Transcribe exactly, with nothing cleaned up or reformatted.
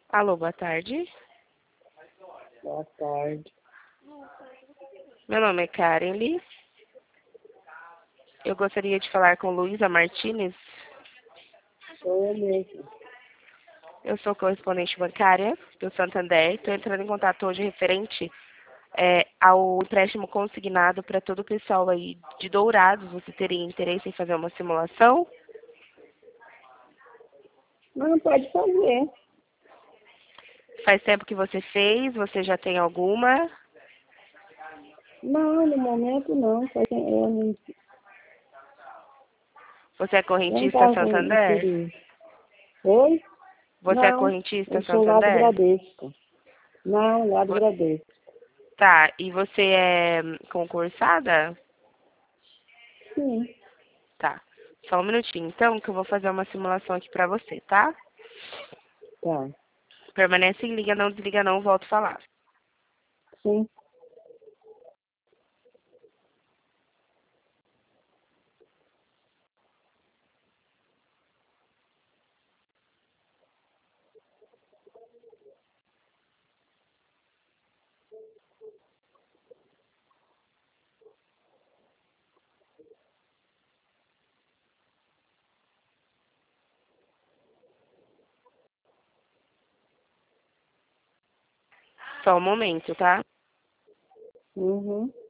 Alô, boa tarde. Boa tarde. Meu nome é Karen Lee. Eu gostaria de falar com Luísa Martinez. Sou eu mesmo. Eu sou correspondente bancária do Santander. Estou entrando em contato hoje referente é, ao empréstimo consignado para todo o pessoal aí de Dourados. Você teria interesse em fazer uma simulação? Não, pode fazer. Faz tempo que você fez? Você já tem alguma? Não, no momento não. Só que eu não Você é não correntista estava com Santander? interesse. Oi? Você é Não, correntista eu sou lá do Santander? Bradesco. Não, lá do Vo- Bradesco. Tá, e você é concursada? Sim, Tá. Só um minutinho, então, que eu vou fazer uma simulação aqui pra você, tá? tá. Permanece em linha, não desliga não, volto a falar. Sim. Só um momento, tá? Uhum.